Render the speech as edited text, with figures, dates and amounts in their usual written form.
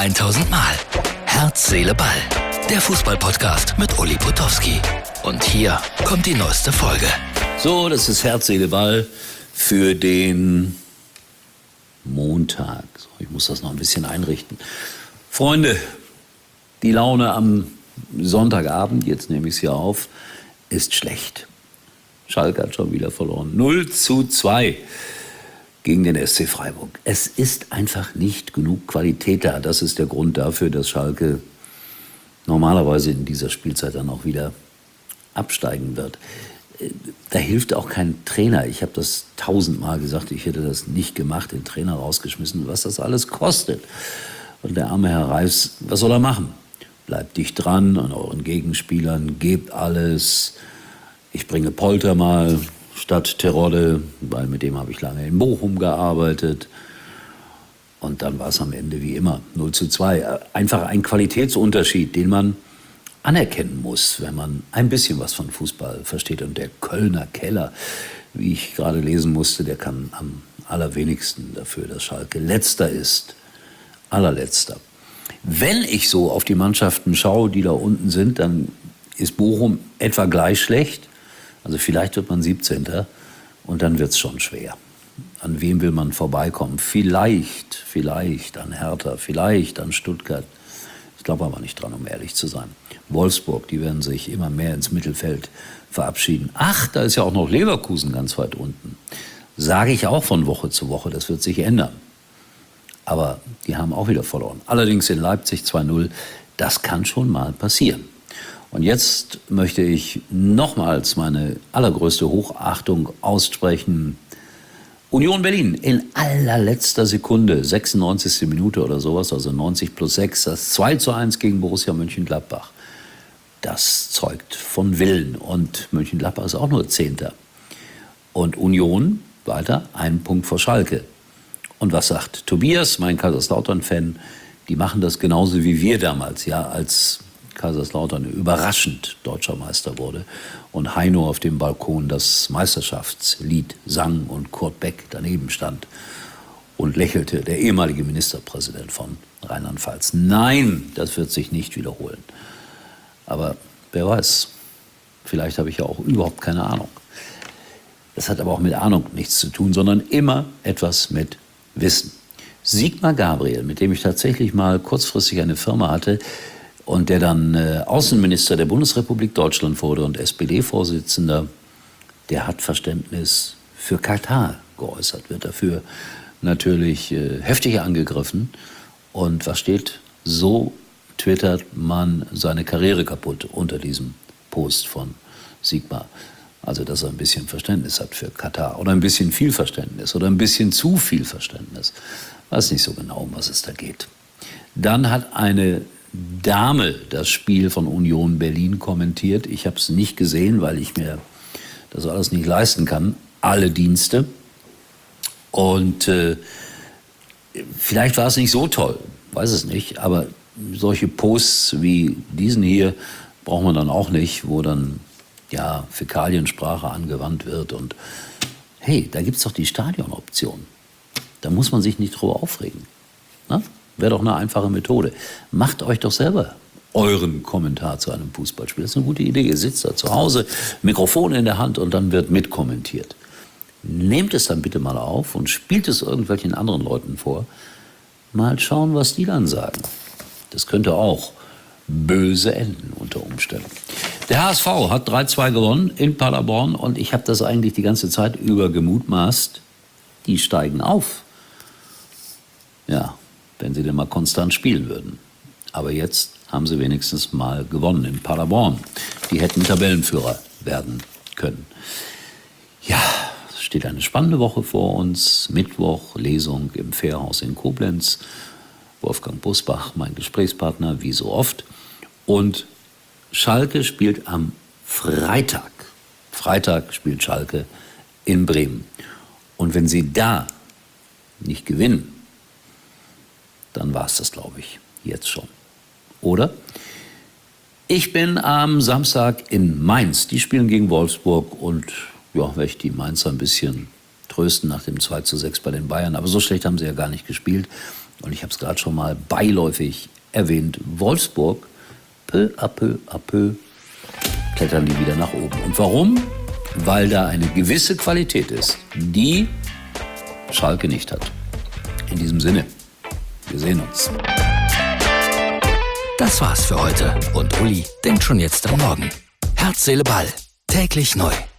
1000 Mal. Herz, Seele, Ball. Der Fußball-Podcast mit Uli Potowski. Und hier kommt die neueste Folge. So, das ist Herz, Seele, Ball für den Montag. So, ich muss das noch ein bisschen einrichten. Freunde, die Laune am Sonntagabend, jetzt nehme ich es hier auf, ist schlecht. Schalke hat schon wieder verloren. 0:2 gegen den SC Freiburg. Es ist einfach nicht genug Qualität da. Das ist der Grund dafür, dass Schalke normalerweise in dieser Spielzeit dann auch wieder absteigen wird. Da hilft auch kein Trainer. Ich habe das 1000-mal gesagt, ich hätte das nicht gemacht, den Trainer rausgeschmissen, was das alles kostet. Und der arme Herr Reis, was soll er machen? Bleibt dicht dran an euren Gegenspielern, gebt alles. Ich bringe Polter mal statt Terodde, weil mit dem habe ich lange in Bochum gearbeitet. Und dann war es am Ende wie immer 0:2. Einfach ein Qualitätsunterschied, den man anerkennen muss, wenn man ein bisschen was von Fußball versteht. Und der Kölner Keller, wie ich gerade lesen musste, der kann am allerwenigsten dafür, dass Schalke Letzter ist. Allerletzter. Wenn ich so auf die Mannschaften schaue, die da unten sind, dann ist Bochum etwa gleich schlecht. Also vielleicht wird man 17. Und dann wird es schon schwer. An wem will man vorbeikommen? Vielleicht an Hertha, vielleicht an Stuttgart. Ich glaube aber nicht dran, um ehrlich zu sein. Wolfsburg, die werden sich immer mehr ins Mittelfeld verabschieden. Ach, da ist ja auch noch Leverkusen ganz weit unten. Sage ich auch von Woche zu Woche, das wird sich ändern. Aber die haben auch wieder verloren. Allerdings in Leipzig 2:0, das kann schon mal passieren. Und jetzt möchte ich nochmals meine allergrößte Hochachtung aussprechen. Union Berlin in allerletzter Sekunde, 96. Minute oder sowas, also 90+6, das 2:1 gegen Borussia Mönchengladbach. Das zeugt von Willen. Und Mönchengladbach ist auch nur 10. Und Union weiter, 1 Punkt vor Schalke. Und was sagt Tobias, mein Kaiserslautern-Fan? Die machen das genauso wie wir damals, ja, als Kaiserslautern überraschend deutscher Meister wurde und Heino auf dem Balkon das Meisterschaftslied sang und Kurt Beck daneben stand und lächelte, der ehemalige Ministerpräsident von Rheinland-Pfalz. Nein, das wird sich nicht wiederholen. Aber wer weiß, vielleicht habe ich ja auch überhaupt keine Ahnung. Das hat aber auch mit Ahnung nichts zu tun, sondern immer etwas mit Wissen. Sigmar Gabriel, mit dem ich tatsächlich mal kurzfristig eine Firma hatte und der dann Außenminister der Bundesrepublik Deutschland wurde und SPD-Vorsitzender, der hat Verständnis für Katar geäußert, wird dafür natürlich heftig angegriffen. Und was steht? So twittert man seine Karriere kaputt unter diesem Post von Sigmar. Also, dass er ein bisschen Verständnis hat für Katar oder ein bisschen viel Verständnis oder ein bisschen zu viel Verständnis. Weiß nicht so genau, um was es da geht. Dann hat eine Dame das Spiel von Union Berlin kommentiert. Ich habe es nicht gesehen, weil ich mir das alles nicht leisten kann. Alle Dienste. Und vielleicht war es nicht so toll, weiß es nicht. Aber solche Posts wie diesen hier braucht man dann auch nicht, wo dann ja Fäkaliensprache angewandt wird. Und hey, da gibt es doch die Stadionoption. Da muss man sich nicht drüber aufregen. Na? Wäre doch eine einfache Methode. Macht euch doch selber euren Kommentar zu einem Fußballspiel. Das ist eine gute Idee. Ihr sitzt da zu Hause, Mikrofon in der Hand und dann wird mitkommentiert. Nehmt es dann bitte mal auf und spielt es irgendwelchen anderen Leuten vor. Mal schauen, was die dann sagen. Das könnte auch böse enden unter Umständen. Der HSV hat 3:2 gewonnen in Paderborn und ich habe das eigentlich die ganze Zeit über gemutmaßt. Die steigen auf. Ja, wenn sie denn mal konstant spielen würden. Aber jetzt haben sie wenigstens mal gewonnen in Paderborn. Die hätten Tabellenführer werden können. Ja, es steht eine spannende Woche vor uns. Mittwoch, Lesung im Fährhaus in Koblenz. Wolfgang Busbach, mein Gesprächspartner, wie so oft. Und Schalke spielt am Freitag. Freitag spielt Schalke in Bremen. Und wenn sie da nicht gewinnen, dann war es das, glaube ich, jetzt schon. Oder? Ich bin am Samstag in Mainz. Die spielen gegen Wolfsburg und ja, werde ich die Mainzer ein bisschen trösten nach dem 2:6 bei den Bayern. Aber so schlecht haben sie ja gar nicht gespielt. Und ich habe es gerade schon mal beiläufig erwähnt, Wolfsburg, peu à peu, klettern die wieder nach oben. Und warum? Weil da eine gewisse Qualität ist, die Schalke nicht hat. In diesem Sinne, wir sehen uns. Das war's für heute und Uli denkt schon jetzt am Morgen. Herz, Seele, Ball. Täglich neu.